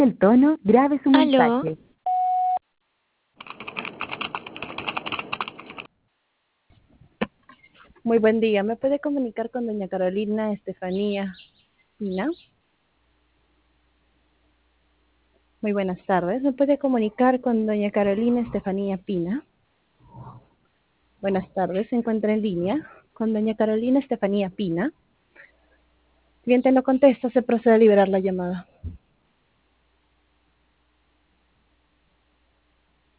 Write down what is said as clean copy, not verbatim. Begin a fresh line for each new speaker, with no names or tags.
el tono, grabe su
Aló,
mensaje. Muy buen día. ¿Me puede comunicar con doña Carolina Estefanía Pina? Muy buenas tardes. ¿Me puede comunicar con doña Carolina Estefanía Pina? Buenas tardes. Se encuentra en línea con doña Carolina Estefanía Pina. Cliente no contesta, se procede a liberar la llamada.